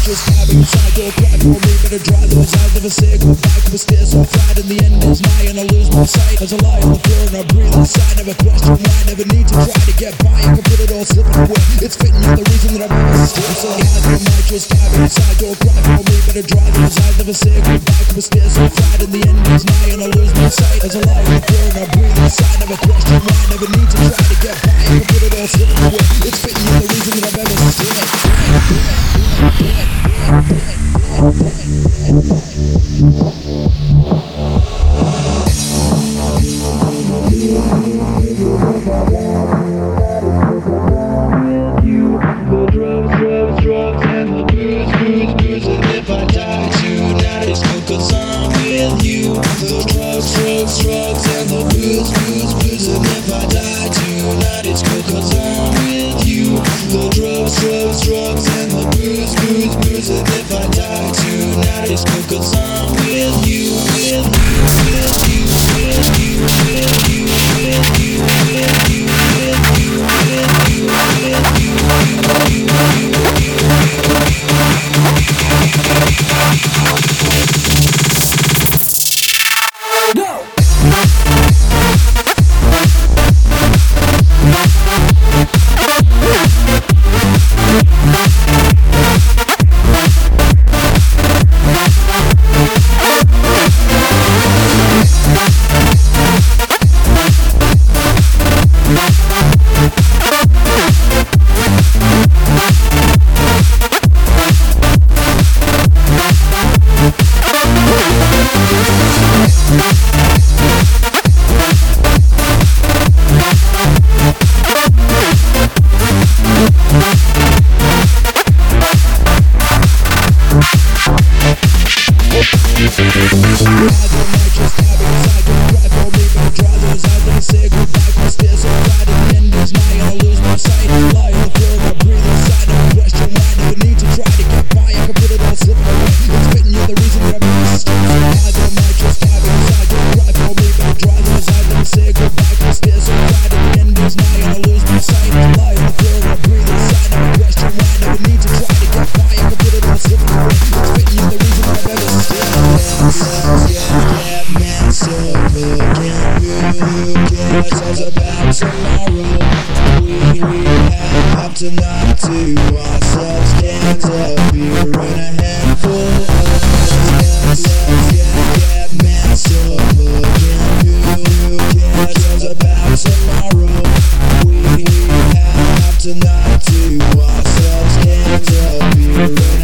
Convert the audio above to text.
just having inside. Don't cry for me, better dry those eyes. Never say goodbye, cause we're still so fried. In the end is my and I lose my sight. As I lie on the floor and I breathe inside. Never question why, never need to try to get by. I can put it all slipping away. It's fitting, you're the reason that I'm ever still so high. I might just having inside. Don't cry for me, better dry those eyes. Never say goodbye, cause we're still so fried. In the end is my and I lose my sight. As I lie on the floor and I breathe inside. Never question why, never need to try to get by. I can put it all slipping away. It's fitting, you're the reason that I'm ever still. Drugs and the booze, and if I die tonight it's cool 'cause I'm with you. The drugs and the booze, and if I die tonight it's cool 'cause I'm with you. The drugs and the booze, and if I die tonight it's cool 'cause I'm with you, with you, with you, with you, with you, with you, with you, with you, with you, with you, with you, with you. Tonight to ourselves, stand up, you're in a handful of us. Let's get messed up again. Who cares about tomorrow? We have tonight to ourselves, stand up, you're in